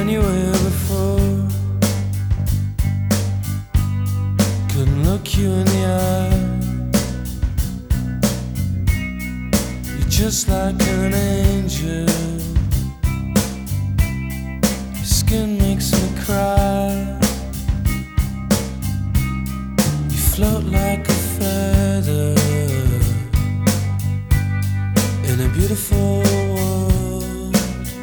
when you were here before. Couldn't look you in the eye. You're just like an angel. Your skin makes me cry. You float like a feather in a beautiful world.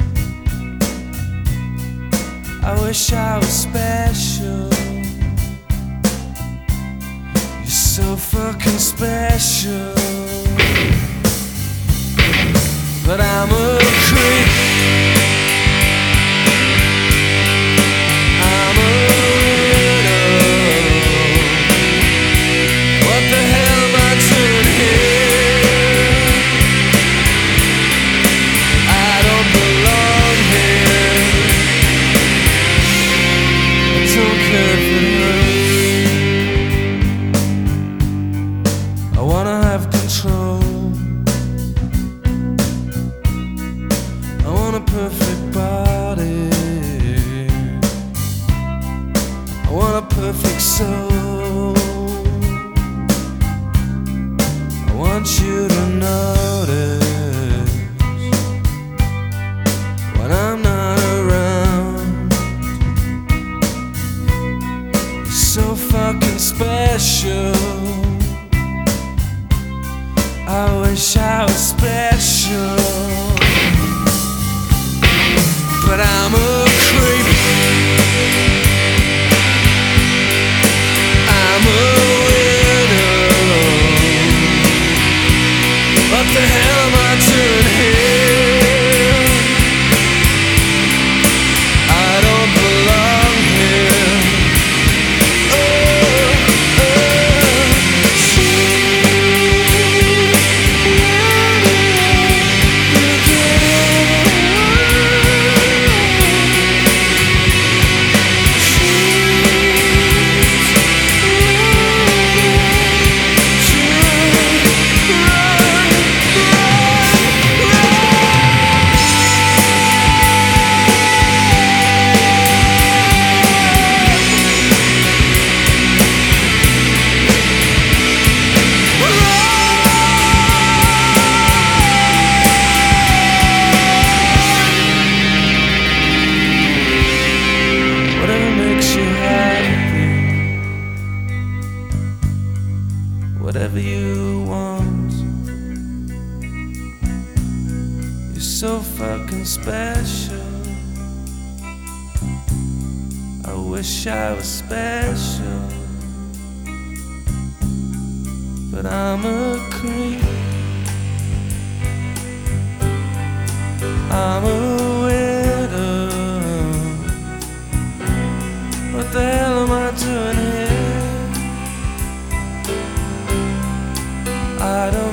I wish I was special. You're so fucking special. But I'm a creep. I'm a widow. What the hell am I doing here? I don't belong here. I don't care if it hurts. I wanna have control. I want a perfect body. I want a perfect soul. I want you to notice when I'm not around. You're so fucking special. I wish I was special. But I'm a creep. I'm a widow. What the hell am I doing here? I don't belong here. Whatever you want. You're so fucking special. I wish I was special. But I'm a creep. I'm a widow. What the hell am I doing here? I don't